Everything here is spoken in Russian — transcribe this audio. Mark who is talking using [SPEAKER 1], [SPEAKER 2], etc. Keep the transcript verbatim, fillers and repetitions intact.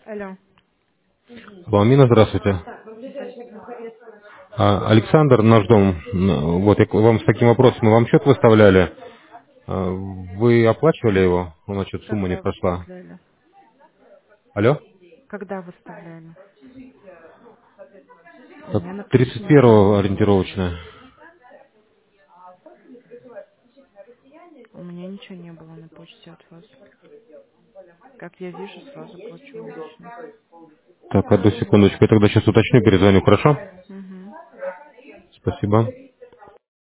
[SPEAKER 1] Алло.
[SPEAKER 2] Ламина, здравствуйте.
[SPEAKER 1] Здрасте.
[SPEAKER 2] А, Александр, наш дом, м, вот я к вам с таким вопросом, мы вам счет выставляли, А, вы оплачивали его? У нас что-то сумма не
[SPEAKER 1] Когда
[SPEAKER 2] прошла.
[SPEAKER 1] выставляли?
[SPEAKER 2] Алло?
[SPEAKER 1] Когда выставляли? У
[SPEAKER 2] Так,
[SPEAKER 1] меня
[SPEAKER 2] тридцать
[SPEAKER 1] написано,
[SPEAKER 2] первого ориентировочная.
[SPEAKER 1] у меня ничего не было на почте от вас. Как я вижу, сразу плачу обычно.
[SPEAKER 2] Так, одну секундочку, я тогда сейчас уточню, перезвоню, хорошо?
[SPEAKER 1] Угу.
[SPEAKER 2] Спасибо.